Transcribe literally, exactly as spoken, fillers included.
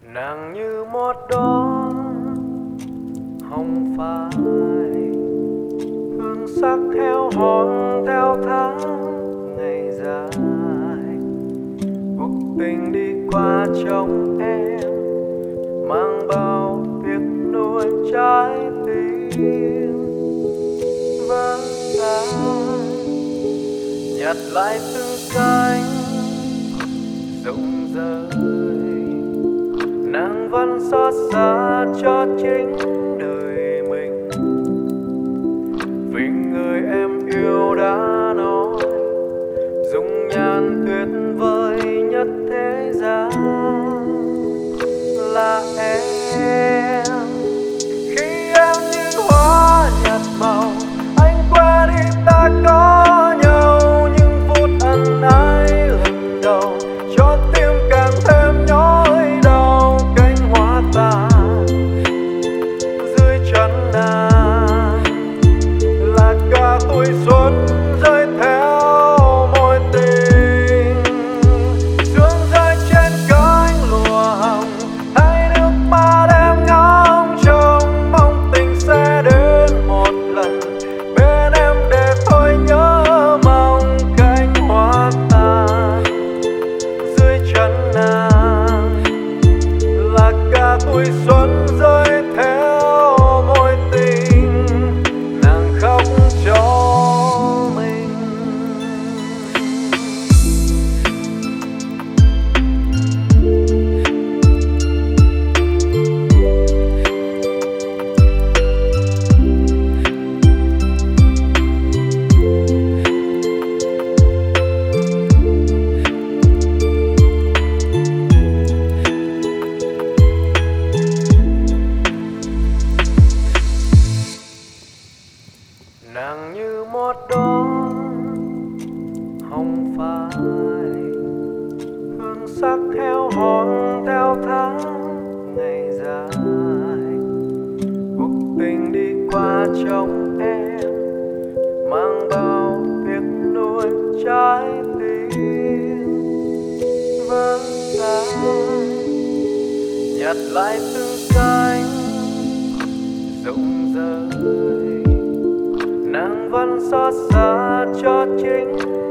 Nàng như một đóa hồng phai, hương sắc heo hon theo tháng ngày dài. Cuộc tình đi qua trong em, mang bao tiếc nuối trái tim vắng ai. Nhặt lại từng cánh rụng rơi, nàng vẫn xót xa cho chính đời mình, vì người em yêu đã nói dung nhan tuyệt vời nhất thế gian là em. Khi em như hoa nhạt màu, anh qua đi ta có nhau, những phút ân ái lần đầu cho tim càng thêm nhói đau. Cánh hoa tàn dưới chân nàng là cả tuổi xuân rơi theo môi tình. Sương rơi trên cánh lụa hồng, hay nước mắt em ngóng trông, mong tình sẽ đến một lần bên em để tôi nhớ mong. Cánh hoa tàn dưới chân nàng là cả tuổi xuân rơi theo môi tình, nàng khóc cho mình. Nàng như một đóa hồng phai, hương sắc heo hon theo tháng ngày dài. Cuộc tình đi qua trong em, mang bao tiếc nuối trái tim vắng ai. Nhặt lại từng cánh rụng rơi, nàng vẫn xót xa cho chính